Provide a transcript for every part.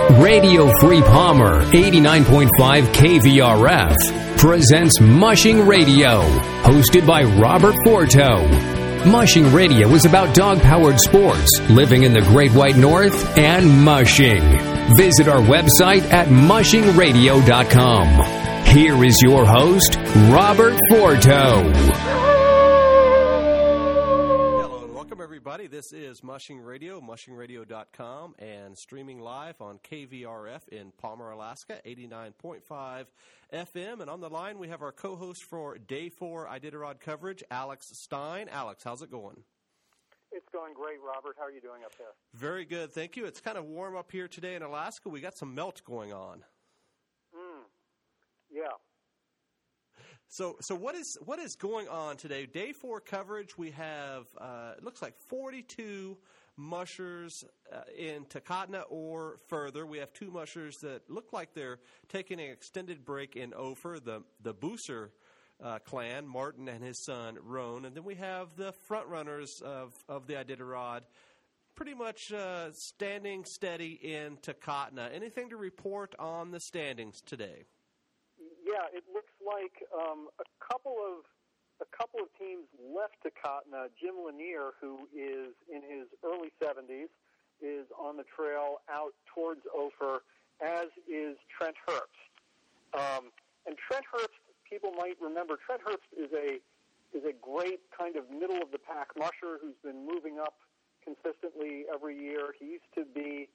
Radio Free Palmer, 89.5 KVRF, presents Mushing Radio, hosted by Robert Forto. Mushing Radio is about dog-powered sports, living in the Great White North, and mushing. Visit our website at mushingradio.com. Here is your host, Robert Forto. This is Mushing Radio, mushingradio.com, and streaming live on KVRF in Palmer, Alaska, 89.5 FM. And on the line, we have our co-host for Day 4 Iditarod coverage, Alex Stein. Alex, how's it going? It's going great, Robert. How are you doing up there? Very good, thank you. It's kind of warm up here today in Alaska. We got some melt going on. Yeah. So what is going on today? Day 4 coverage, we have, it looks like 42 mushers in Takotna or further. We have 2 mushers that look like they're taking an extended break in Ophir, the Booser clan, Martin and his son, Roan. And then we have the front runners of the Iditarod pretty much standing steady in Takotna. Anything to report on the standings today? Yeah, it looks like a couple of teams left Takotna. Jim Lanier, who is in his early 70s, is on the trail out towards Ophir, as is Trent Herbst. And Trent Herbst, people might remember, Trent Herbst is a great kind of middle of the pack musher who's been moving up consistently every year. He used to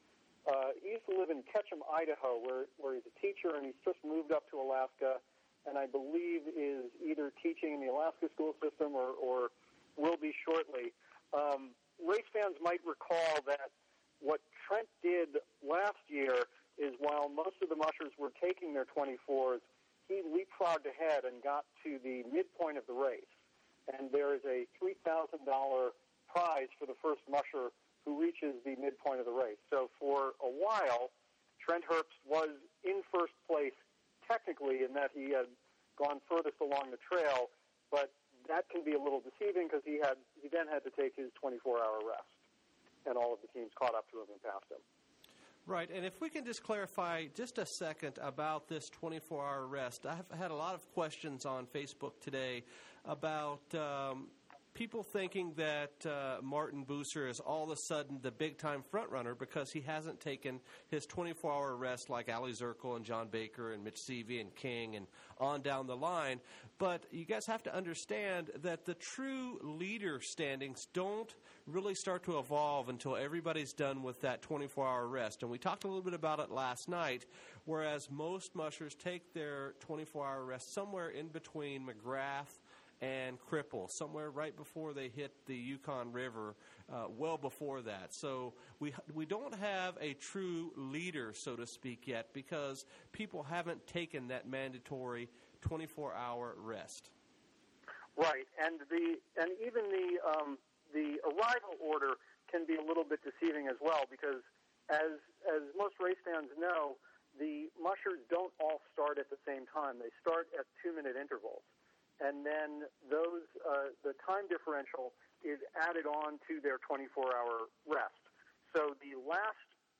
live in Ketchum, Idaho, where he's a teacher, and he's just moved up to Alaska, and I believe is either teaching in the Alaska school system or will be shortly. Race fans might recall that what Trent did last year is, while most of the mushers were taking their 24s, he leapfrogged ahead and got to the midpoint of the race. And there is a $3,000 prize for the first musher who reaches the midpoint of the race. So for a while, Trent Herbst was in first place technically in that he had gone furthest along the trail, but that can be a little deceiving because he then had to take his 24-hour rest, and all of the teams caught up to him and passed him. Right, and if we can just clarify just a second about this 24-hour rest. I've had a lot of questions on Facebook today about people thinking that Martin Booser is all of a sudden the big-time front-runner because he hasn't taken his 24-hour rest like Ali Zirkle and John Baker and Mitch Seavey and King and on down the line. But you guys have to understand that the true leader standings don't really start to evolve until everybody's done with that 24-hour rest. And we talked a little bit about it last night, whereas most mushers take their 24-hour rest somewhere in between McGrath and Cripple, somewhere right before they hit the Yukon River, well before that. So we don't have a true leader, so to speak, yet because people haven't taken that mandatory 24-hour rest. Right, and even the arrival order can be a little bit deceiving as well because, as most race fans know, the mushers don't all start at the same time. They start at 2-minute intervals. And then the time differential is added on to their 24-hour rest. So the last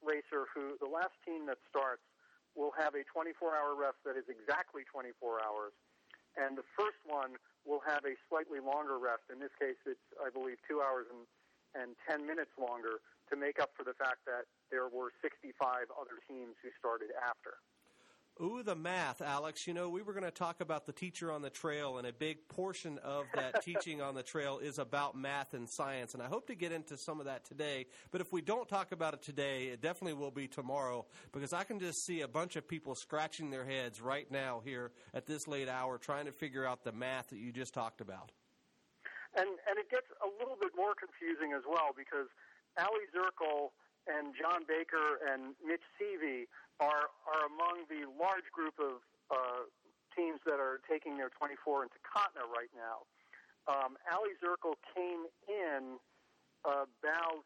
team that starts will have a 24-hour rest that is exactly 24 hours, and the first one will have a slightly longer rest. In this case, it's, I believe, 2 hours and 10 minutes longer to make up for the fact that there were 65 other teams who started after. Ooh, the math, Alex. You know, we were going to talk about the teacher on the trail, and a big portion of that teaching on the trail is about math and science, and I hope to get into some of that today. But if we don't talk about it today, it definitely will be tomorrow, because I can just see a bunch of people scratching their heads right now here at this late hour trying to figure out the math that you just talked about. And it gets a little bit more confusing as well, because Ali Zirkle and John Baker and Mitch Seavey are among the large group of teams that are taking their 24 in Takotna right now. Ali Zirkle came in about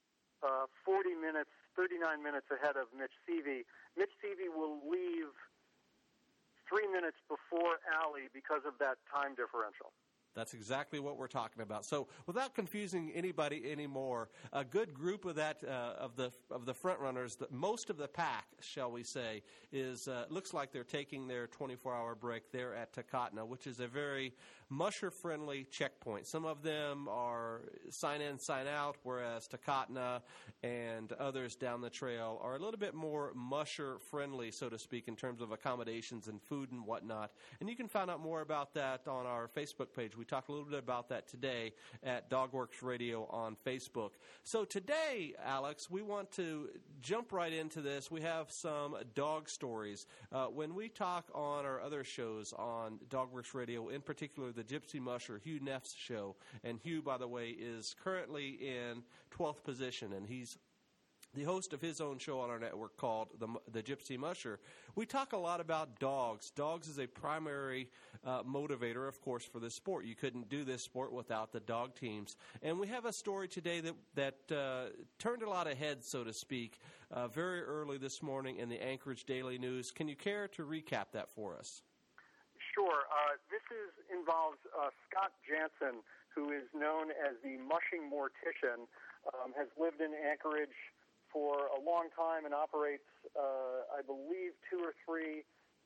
39 minutes ahead of Mitch Seavey. Mitch Seavey will leave 3 minutes before Ali because of that time differential. That's exactly what we're talking about. So, without confusing anybody anymore, a good group of that of the front runners, most of the pack, shall we say, is looks like they're taking their 24-hour break there at Takotna, which is a very musher-friendly checkpoint. Some of them are sign in, sign out, whereas Takotna and others down the trail are a little bit more musher-friendly, so to speak, in terms of accommodations and food and whatnot. And you can find out more about that on our Facebook page. We talked a little bit about that today at DogWorks Radio on Facebook. So today, Alex, we want to jump right into this. We have some dog stories. When we talk on our other shows on DogWorks Radio, in particular the Gypsy Musher, Hugh Neff's show, and Hugh, by the way, is currently in 12th position, and he's the host of his own show on our network called the Gypsy Musher. We talk a lot about dogs. Dogs is a primary motivator, of course, for this sport. You couldn't do this sport without the dog teams. And we have a story today that turned a lot of heads, so to speak, very early this morning in the Anchorage Daily News. Can you care to recap that for us? Sure. This involves Scott Jansen, who is known as the Mushing Mortician, has lived in Anchorage for a long time and operates, I believe, 2 or 3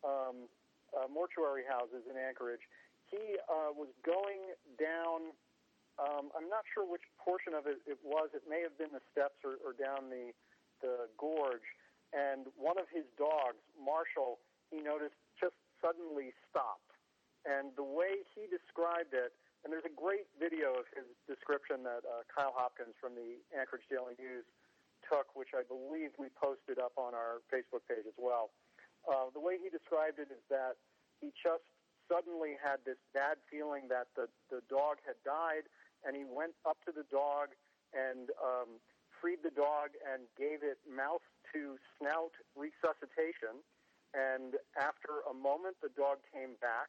mortuary houses in Anchorage. He was going down, I'm not sure which portion of it was. It may have been the steps or down the gorge. And one of his dogs, Marshall, he noticed just suddenly stopped. And the way he described it, and there's a great video of his description that Kyle Hopkins from the Anchorage Daily News took, which I believe we posted up on our Facebook page as well. The way he described it is that he just suddenly had this bad feeling that the dog had died, and he went up to the dog and freed the dog and gave it mouth-to-snout resuscitation. And after a moment, the dog came back,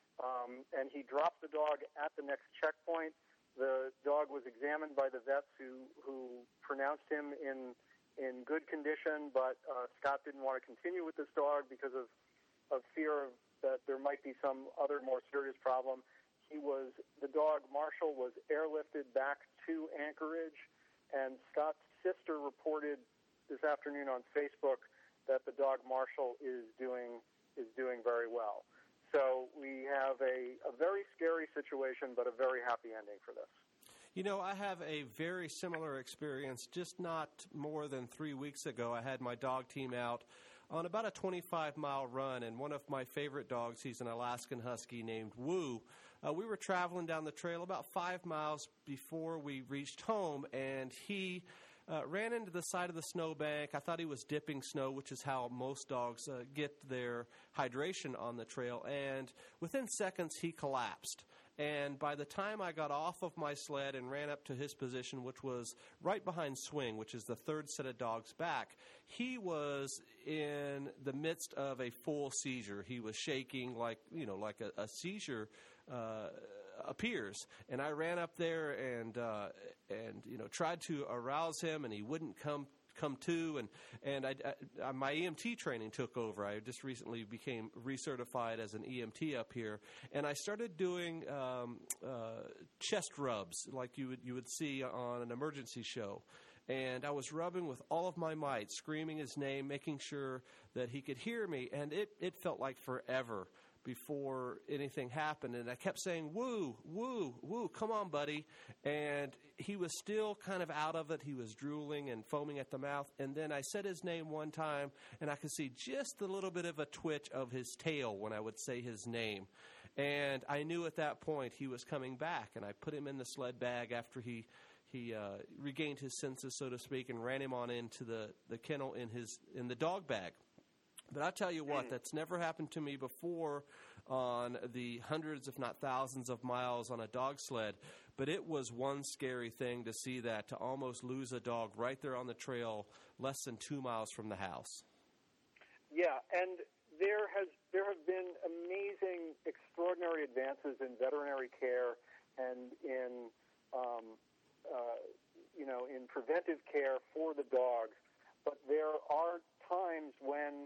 and he dropped the dog at the next checkpoint. The dog was examined by the vets who pronounced him in good condition, but Scott didn't want to continue with this dog because of fear that there might be some other more serious problem. The dog, Marshall, was airlifted back to Anchorage, and Scott's sister reported this afternoon on Facebook that the dog, Marshall, is doing very well. So we have a very scary situation, but a very happy ending for this. You know, I have a very similar experience. Just not more than 3 weeks ago, I had my dog team out on about a 25-mile run, and one of my favorite dogs, he's an Alaskan Husky named Woo. We were traveling down the trail about 5 miles before we reached home, and he ran into the side of the snowbank. I thought he was dipping snow, which is how most dogs get their hydration on the trail. And within seconds, he collapsed. And by the time I got off of my sled and ran up to his position, which was right behind Swing, which is the third set of dogs back, he was in the midst of a full seizure. He was shaking like a seizure appears. And I ran up there and tried to arouse him, and he wouldn't come to, and my EMT training took over. I just recently became recertified as an EMT up here, and I started doing chest rubs like you would see on an emergency show. And I was rubbing with all of my might, screaming his name, making sure that he could hear me, and it felt like forever before anything happened. And I kept saying, "Woo, woo, woo, come on, buddy." And he was still kind of out of it. He was drooling and foaming at the mouth. And then I said his name one time, and I could see just a little bit of a twitch of his tail when I would say his name. And I knew at that point he was coming back. And I put him in the sled bag after he regained his senses, so to speak, and ran him on into the kennel in the dog bag. But I tell you what, that's never happened to me before on the hundreds, if not thousands of miles on a dog sled. But it was one scary thing to see that, to almost lose a dog right there on the trail, less than 2 miles from the house. Yeah, and there have been amazing, extraordinary advances in veterinary care and in preventive care for the dogs. But there are times when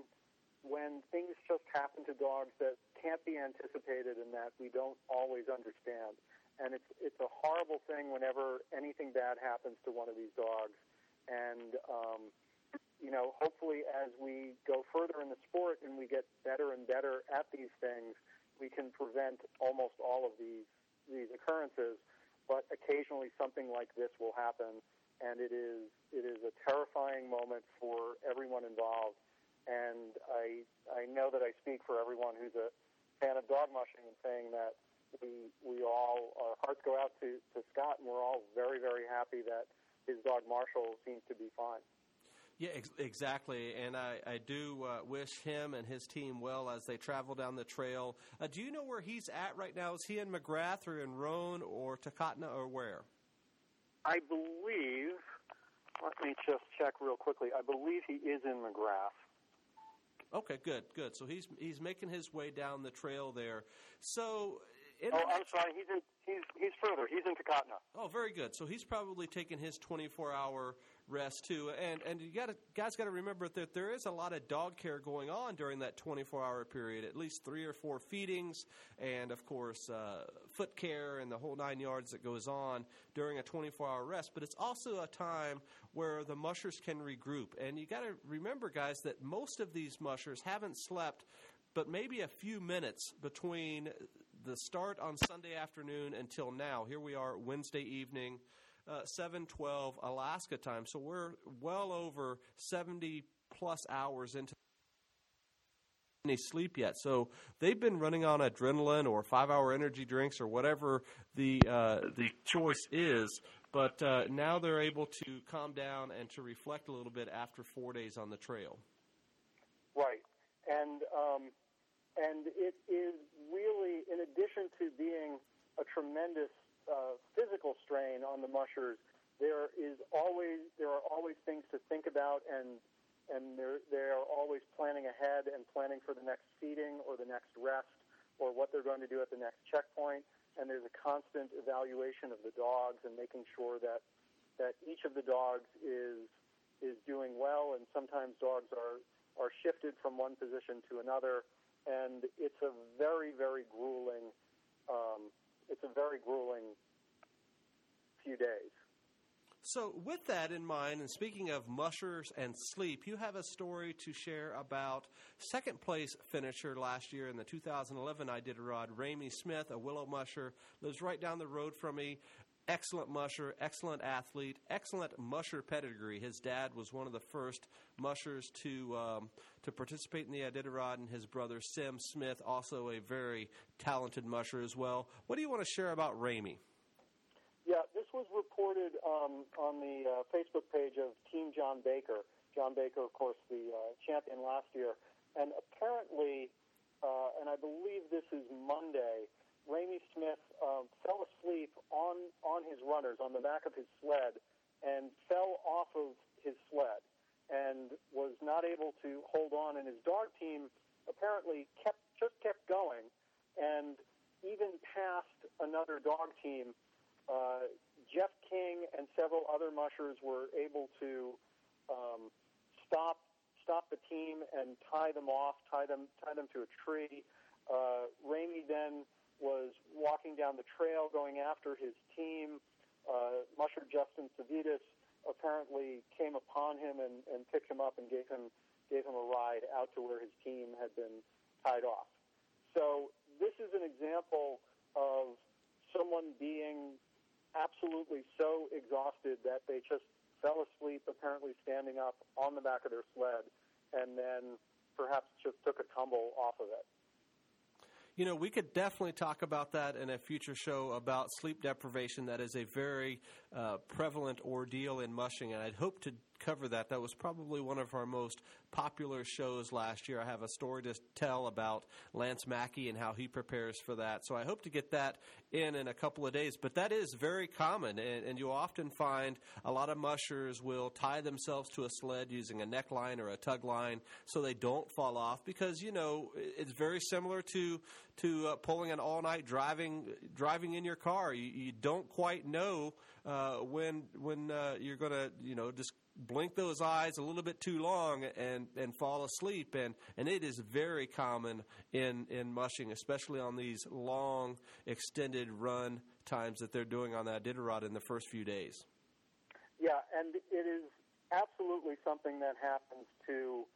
things just happen to dogs that can't be anticipated and that we don't always understand. And it's a horrible thing whenever anything bad happens to one of these dogs. And, hopefully as we go further in the sport and we get better and better at these things, we can prevent almost all of these occurrences. But occasionally something like this will happen, and it is a terrifying moment for everyone involved. And I know that I speak for everyone who's a fan of dog mushing in saying that we all, our hearts go out to Scott, and we're all very, very happy that his dog Marshall seems to be fine. Yeah, exactly, and I do wish him and his team well as they travel down the trail. Do you know where he's at right now? Is he in McGrath or in Roan or Takotna or where? I believe, let me just check real quickly, I believe he is in McGrath. Okay, good. So he's making his way down the trail there. So... I'm sorry, he's further. He's in Takotna. Oh, very good. So he's probably taking his 24-hour rest too. And you guys got to remember that there is a lot of dog care going on during that 24-hour period. At least 3 or 4 feedings, and of course foot care and the whole 9 yards that goes on during a 24-hour rest. But it's also a time where the mushers can regroup. And you got to remember, guys, that most of these mushers haven't slept but maybe a few minutes between the start on Sunday afternoon until now. Here we are Wednesday evening, 7:12 Alaska time. So we're well over 70-plus hours into any sleep yet. So they've been running on adrenaline or 5-hour energy drinks or whatever the choice is. But now they're able to calm down and to reflect a little bit after 4 days on the trail. Right. And it is really, in addition to being a tremendous physical strain on the mushers, there are always things to think about, and they are always planning ahead and planning for the next feeding or the next rest or what they're going to do at the next checkpoint. And there's a constant evaluation of the dogs and making sure that each of the dogs is doing well. And sometimes dogs are shifted from one position to another. And it's a very, very grueling. Few days. So, with that in mind, and speaking of mushers and sleep, you have a story to share about second place finisher last year in the 2011 Iditarod, Ramey Smith, a willow musher, lives right down the road from me. Excellent musher, excellent athlete, excellent musher pedigree. His dad was one of the first mushers to participate in the Iditarod, and his brother Sim Smith, also a very talented musher as well. What do you want to share about Ramey? Yeah, this was reported on the Facebook page of Team John Baker. John Baker, of course, the champion last year. And apparently, and I believe this is Monday, Ramey Smith fell asleep on his runners, on the back of his sled, and fell off of his sled and was not able to hold on. And his dog team apparently kept going, and even past another dog team, Jeff King and several other mushers were able to stop the team and tie them to a tree. Ramey then was walking down the trail going after his team. Musher Justin Savitas apparently came upon him and picked him up and gave him a ride out to where his team had been tied off. So this is an example of someone being absolutely so exhausted that they just fell asleep, apparently standing up on the back of their sled, and then perhaps just took a tumble off of it. You know, we could definitely talk about that in a future show about sleep deprivation. That is a very prevalent ordeal in mushing, and I'd hope to cover that. That was probably one of our most popular shows last year. I have a story to tell about Lance Mackey and how he prepares for that. So I hope to get that in a couple of days. But that is very common, and you'll often find a lot of mushers will tie themselves to a sled using a neckline or a tug line so they don't fall off, because, you know, it's very similar to pulling an all-night driving in your car. You don't quite know when you're going to, you know, just blink those eyes a little bit too long and fall asleep, and it is very common in mushing, especially on these long extended run times that they're doing on that Iditarod in the first few days. Yeah, and it is absolutely something that happens to,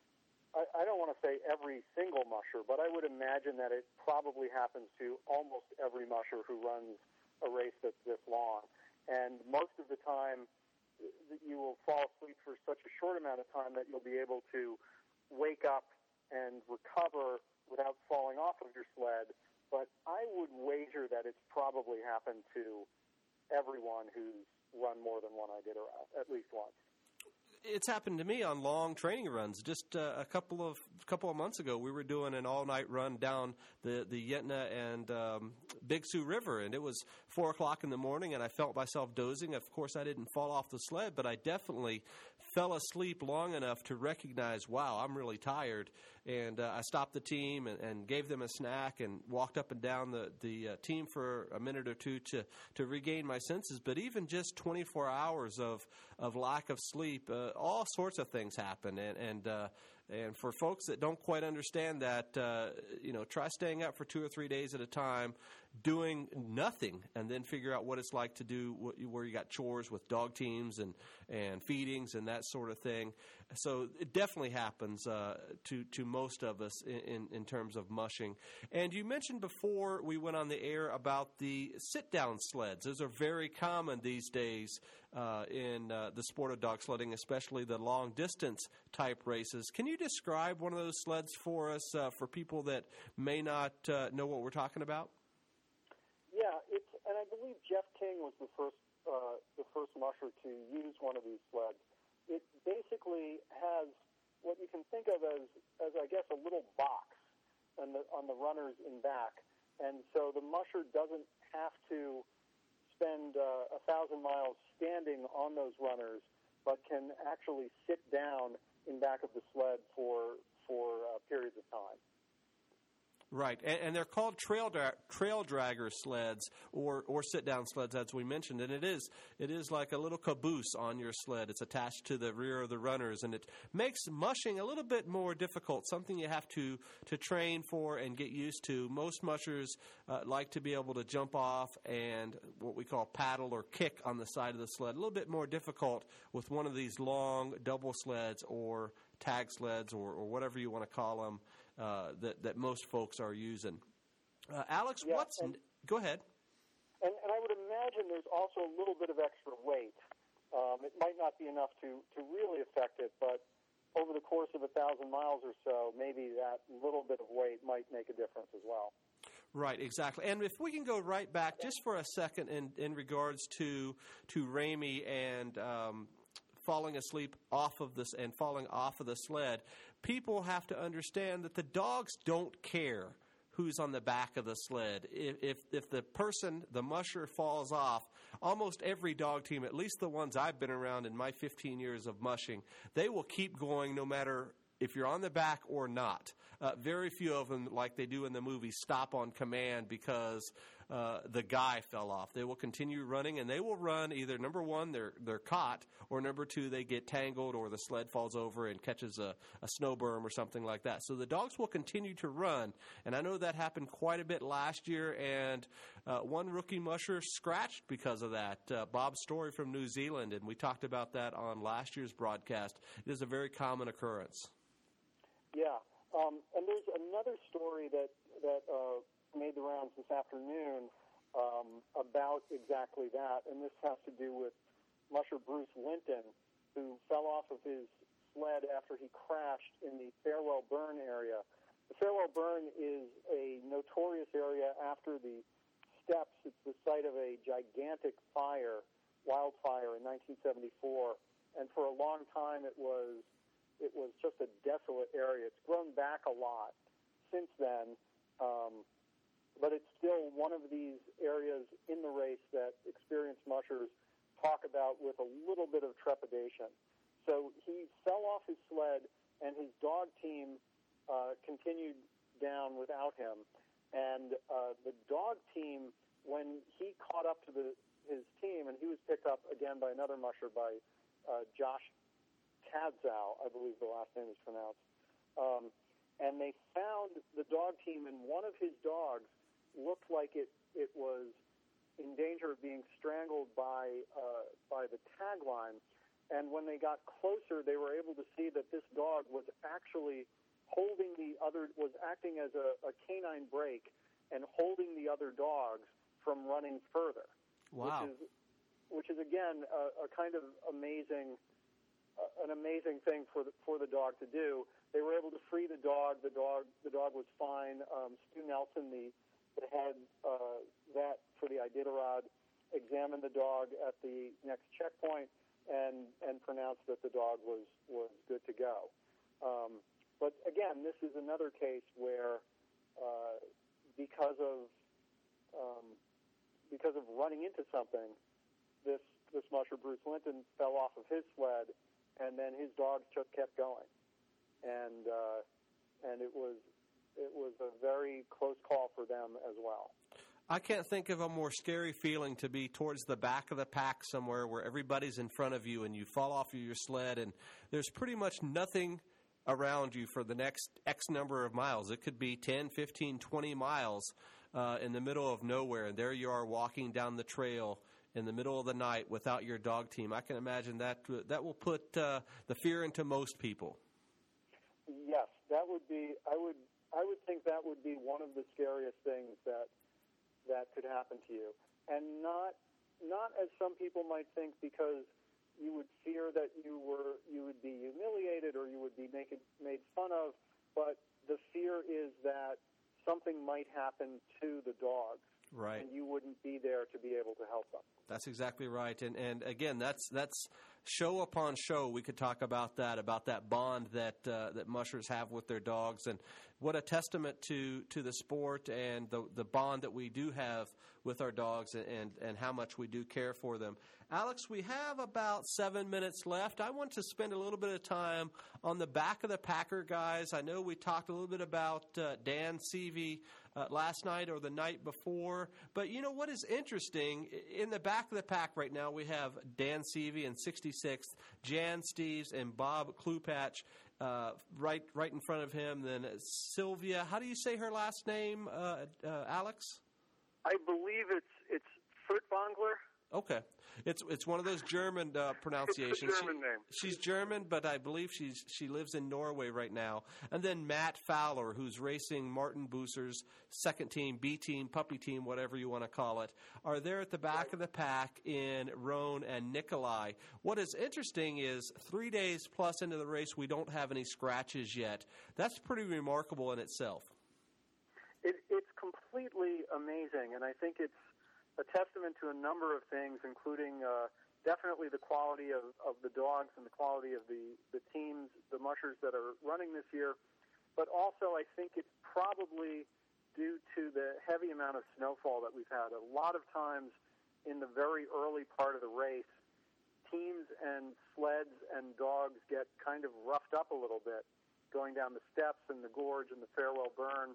I don't want to say every single musher, but I would imagine that it probably happens to almost every musher who runs a race that's this long. And most of the time, you will fall asleep for such a short amount of time that you'll be able to wake up and recover without falling off of your sled. But I would wager that it's probably happened to everyone who's run more than one Iditarod, at least once. It's happened to me on long training runs. Just a couple of months ago, we were doing an all-night run down the Yentna and Big Sioux River, and it was 4 o'clock in the morning, and I felt myself dozing. Of course, I didn't fall off the sled, but I definitely fell asleep long enough to recognize, wow, I'm really tired. And I stopped the team and gave them a snack and walked up and down the team for a minute or two to regain my senses. But even just 24 hours of lack of sleep, all sorts of things happen. And for folks that don't quite understand that, try staying up for 2 or 3 days at a time, doing nothing, and then figure out what it's like to do where you got chores with dog teams and feedings and that sort of thing. So it definitely happens to most of us in terms of mushing. And you mentioned before we went on the air about the sit-down sleds. Those are very common these days in the sport of dog sledding, especially the long-distance type races. Can you describe one of those sleds for us, for people that may not know what we're talking about? Yeah, and I believe Jeff King was the first musher to use one of these sleds. It basically has what you can think of as I guess, a little box on the runners in back. And so the musher doesn't have to spend 1,000 miles standing on those runners, but can actually sit down in back of the sled for periods of time. Right, and they're called trail dragger sleds or sit-down sleds, as we mentioned, and it is like a little caboose on your sled. It's attached to the rear of the runners, and it makes mushing a little bit more difficult, something you have to train for and get used to. Most mushers like to be able to jump off and what we call paddle or kick on the side of the sled. A little bit more difficult with one of these long double sleds or tag sleds or whatever you want to call them. That most folks are using. Alex, yeah, go ahead. And I would imagine there's also a little bit of extra weight. It might not be enough to really affect it, but over the course of 1,000 miles or so, maybe that little bit of weight might make a difference as well. Right, exactly. And if we can go right back just for a second in regards to Ramey and falling asleep off of this and falling off of the sled, people have to understand that the dogs don't care who's on the back of the sled. If the person, the musher, falls off, almost every dog team, at least the ones I've been around in my 15 years of mushing, they will keep going no matter if you're on the back or not. Very few of them, like they do in the movie, stop on command because the guy fell off. They will continue running, and they will run either, number one, they're caught, or number two, they get tangled or the sled falls over and catches a snow berm or something like that. So the dogs will continue to run, and I know that happened quite a bit last year, and one rookie musher scratched because of that, Bob Story from New Zealand, and we talked about that on last year's broadcast. It is a very common occurrence. Yeah, and there's another story that made the rounds this afternoon about exactly that, and this has to do with musher Bruce Linton, who fell off of his sled after he crashed in the Farewell Burn area. The Farewell Burn is a notorious area after the steps. It's the site of a gigantic wildfire in 1974, and for a long time it was just a desolate area. It's grown back a lot since then, but it's still one of these areas in the race that experienced mushers talk about with a little bit of trepidation. So he fell off his sled, and his dog team continued down without him. And the dog team, when he caught up to his team, and he was picked up again by another musher, by Josh Tadzow, I believe the last name is pronounced. And they found the dog team, and one of his dogs looked like it was in danger of being strangled by the tagline. And when they got closer, they were able to see that this dog was actually was acting as a canine brake and holding the other dogs from running further. Wow. Which is again a kind of amazing thing for the dog to do. They were able to free the dog. The dog was fine. Stu Nelson, the head vet for the Iditarod, examined the dog at the next checkpoint and pronounced that the dog was good to go. But again, this is another case where because of running into something, this musher, Bruce Linton, fell off of his sled, and then his dogs kept going, and it was a very close call for them as well. I can't think of a more scary feeling to be towards the back of the pack somewhere where everybody's in front of you and you fall off of your sled and there's pretty much nothing around you for the next X number of miles. It could be 10, 15, 20 miles in the middle of nowhere, and there you are walking down the trail in the middle of the night without your dog team. I can imagine that will put the fear into most people. Yes, that would be. I would think that would be one of the scariest things that could happen to you, and not as some people might think, because you would fear that you would be humiliated or you would be made fun of, but the fear is that something might happen to the dogs, right, and you wouldn't be there to be able to help them. That's exactly right, and again, that's show upon show. We could talk about that bond that mushers have with their dogs, and what a testament to the sport and the bond that we do have with our dogs, and how much we do care for them. Alex, we have about 7 minutes left. I want to spend a little bit of time on the back of the Packer guys. I know we talked a little bit about Dan Seavey last night or the night before, but you know what is interesting? In the back of the pack right now, we have Dan Seavey in 66th, Jan Steeves and Bob Klupach right in front of him. Then Sylvia, how do you say her last name, Alex? I believe it's Furtwängler. Okay. It's one of those German pronunciations. It's a German name. She's German, but I believe she lives in Norway right now. And then Matt Fowler, who's racing Martin Bucer's second team, B team, puppy team, whatever you want to call it, are there at the back of the pack in Roan and Nikolai. What is interesting is 3 days plus into the race, we don't have any scratches yet. That's pretty remarkable in itself. It's completely amazing, and I think it's a testament to a number of things, including definitely the quality of the dogs and the quality of the teams, the mushers that are running this year. But also I think it's probably due to the heavy amount of snowfall that we've had. A lot of times in the very early part of the race, teams and sleds and dogs get kind of roughed up a little bit, going down the steps and the gorge and the Farewell Burn.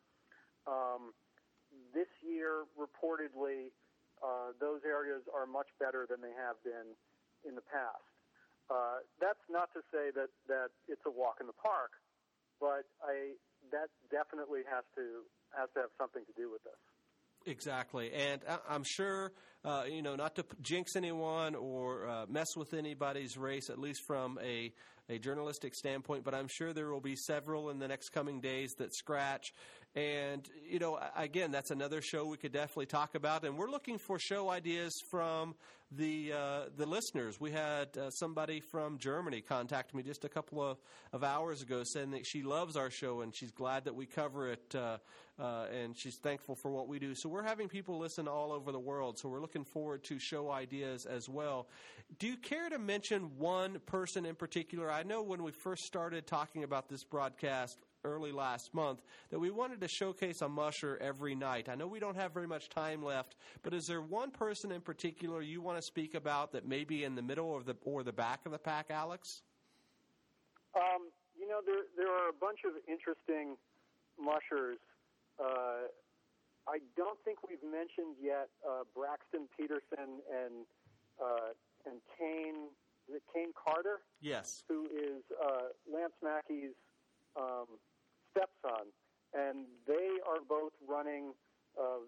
This year, reportedly, those areas are much better than they have been in the past. That's not to say that it's a walk in the park, but that definitely has to have something to do with this. Exactly, and I'm sure, not to jinx anyone or mess with anybody's race, at least from a journalistic standpoint, but I'm sure there will be several in the next coming days that scratch. And, again, that's another show we could definitely talk about. And we're looking for show ideas from the listeners. We had somebody from Germany contact me just a couple of hours ago saying that she loves our show and she's glad that we cover it, and she's thankful for what we do. So we're having people listen all over the world, so we're looking forward to show ideas as well. Do you care to mention one person in particular? I know when we first started talking about this broadcast early last month that we wanted to showcase a musher every night. I know we don't have very much time left, but is there one person in particular you want to speak about that may be in the middle or the back of the pack, Alex? There are a bunch of interesting mushers. I don't think we've mentioned yet Braxton Peterson and Kane. Is it Kane Carter? Yes. Who is Lance Mackey's stepson, and they are both running sort of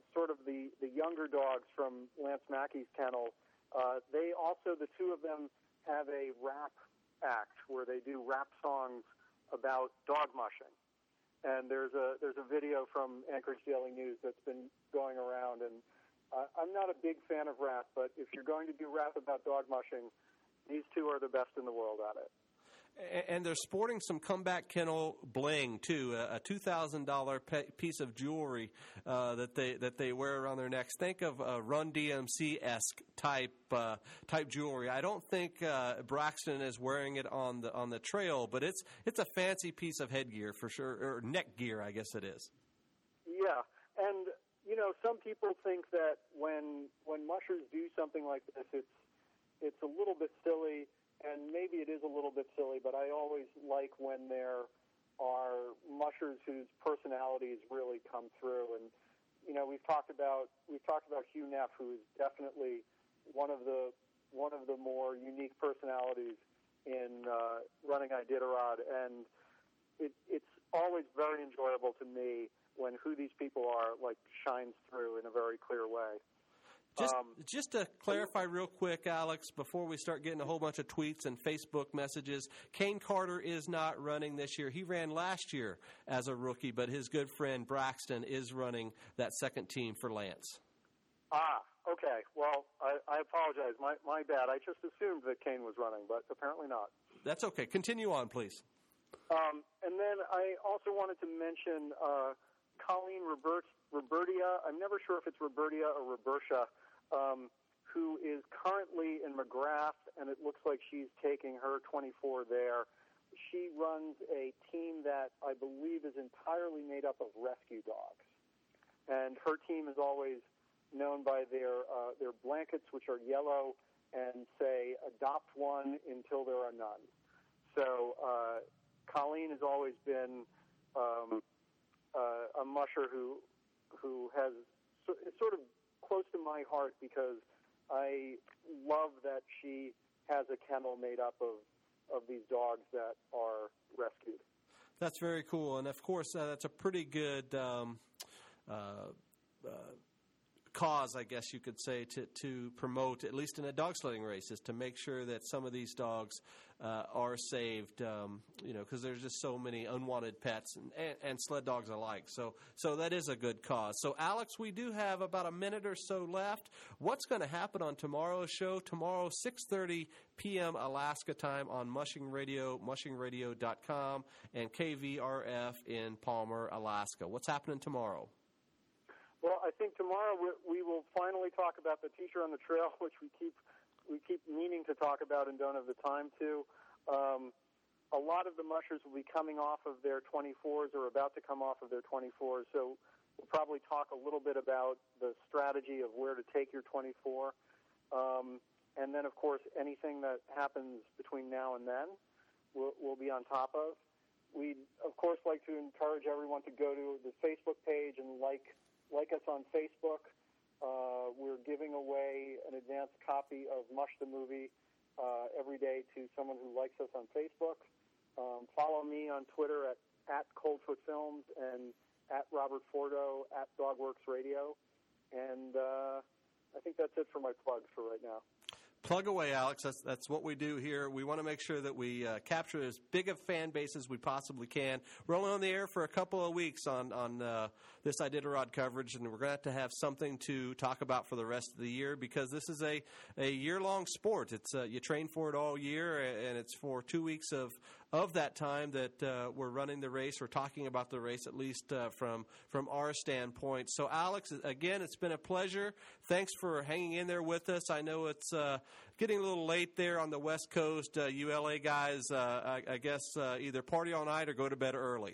the younger dogs from Lance Mackey's kennel, they also, the two of them, have a rap act where they do rap songs about dog mushing. And there's a video from Anchorage Daily News that's been going around, and I'm not a big fan of rap, but if you're going to do rap about dog mushing, these two are the best in the world at it. And they're sporting some Comeback Kennel bling too, a $2,000 piece of jewelry that they wear around their necks. Think of Run DMC-esque type jewelry. I don't think Braxton is wearing it on the trail, but it's a fancy piece of headgear for sure, or neck gear, I guess it is. Yeah, and some people think that when mushers do something like this, it's a little bit silly. And maybe it is a little bit silly, but I always like when there are mushers whose personalities really come through. And we've talked about Hugh Neff, who is definitely one of the more unique personalities in running Iditarod. And it's always very enjoyable to me when who these people are shines through in a very clear way. Just to clarify real quick, Alex, before we start getting a whole bunch of tweets and Facebook messages, Kane Carter is not running this year. He ran last year as a rookie, but his good friend Braxton is running that second team for Lance. Okay. Well, I apologize. My bad. I just assumed that Kane was running, but apparently not. That's okay. Continue on, please. And then I also wanted to mention Colleen Robertia. I'm never sure if it's Robertia or Robertia, who is currently in McGrath, and it looks like she's taking her 24 there. She runs a team that I believe is entirely made up of rescue dogs. And her team is always known by their blankets, which are yellow, and say, adopt one until there are none. So Colleen has always been a musher who has is sort of close to my heart because I love that she has a kennel made up of these dogs that are rescued. That's very cool, and of course that's a pretty good cause, I guess you could say, to promote, at least in a dog sledding race, is to make sure that some of these dogs are saved, because there's just so many unwanted pets and sled dogs alike. So that is a good cause. So, Alex, we do have about a minute or so left. What's going to happen on tomorrow's show? Tomorrow, 6:30 p.m. Alaska time on Mushing Radio, mushingradio.com, and KVRF in Palmer, Alaska. What's happening tomorrow? Well, I think tomorrow we will finally talk about the Teacher on the Trail, which we keep meaning to talk about and don't have the time to. A lot of the mushers will be coming off of their 24s or about to come off of their 24s, so we'll probably talk a little bit about the strategy of where to take your 24. And then, of course, anything that happens between now and then we'll be on top of. We'd, of course, like to encourage everyone to go to the Facebook page and like us on Facebook. We're giving away an advanced copy of Mush the Movie every day to someone who likes us on Facebook. Follow me on Twitter at Coldfoot Films and at Robert Forto at Dogworks Radio. And I think that's it for my plugs for right now. Plug away, Alex. That's what we do here. We want to make sure that we capture as big a fan base as we possibly can. We're only on the air for a couple of weeks on this Iditarod coverage, and we're going to have something to talk about for the rest of the year because this is a year-long sport. It's you train for it all year, and it's for 2 weeks of that time that we're running the race. We're talking about the race, at least from our standpoint. So, Alex, again, it's been a pleasure. Thanks for hanging in there with us. I know it's getting a little late there on the West Coast. You LA guys, I guess, either party all night or go to bed early.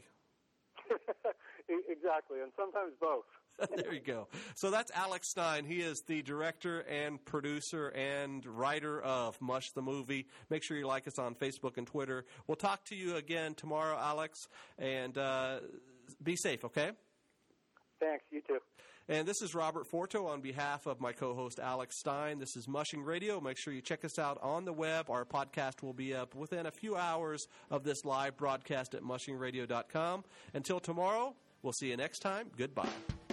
Exactly, and sometimes both. There you go. So that's Alex Stein. He is the director and producer and writer of Mush the Movie. Make sure you like us on Facebook and Twitter. We'll talk to you again tomorrow, Alex, and be safe, okay? Thanks, you too. And this is Robert Forto on behalf of my co-host Alex Stein. This is Mushing Radio. Make sure you check us out on the web. Our podcast will be up within a few hours of this live broadcast at mushingradio.com. Until tomorrow, we'll see you next time. Goodbye.